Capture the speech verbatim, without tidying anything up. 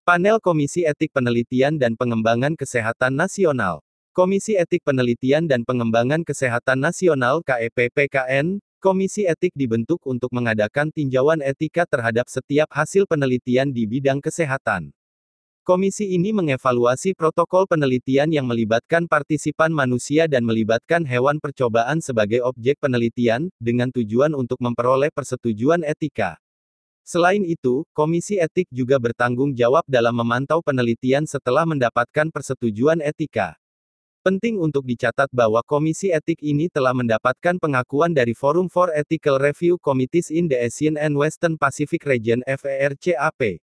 Panel Komisi Etik Penelitian dan Pengembangan Kesehatan Nasional. Komisi Etik Penelitian dan Pengembangan Kesehatan Nasional (K E P P K N). Komisi etik dibentuk untuk mengadakan tinjauan etika terhadap setiap hasil penelitian di bidang kesehatan. Komisi ini mengevaluasi protokol penelitian yang melibatkan partisipan manusia dan melibatkan hewan percobaan sebagai objek penelitian, dengan tujuan untuk memperoleh persetujuan etika. Selain itu, Komisi Etik juga bertanggung jawab dalam memantau penelitian setelah mendapatkan persetujuan etika. Penting untuk dicatat bahwa Komisi Etik ini telah mendapatkan pengakuan dari Forum for Ethical Review Committees in the Asian and Western Pacific Region (F E R C A P).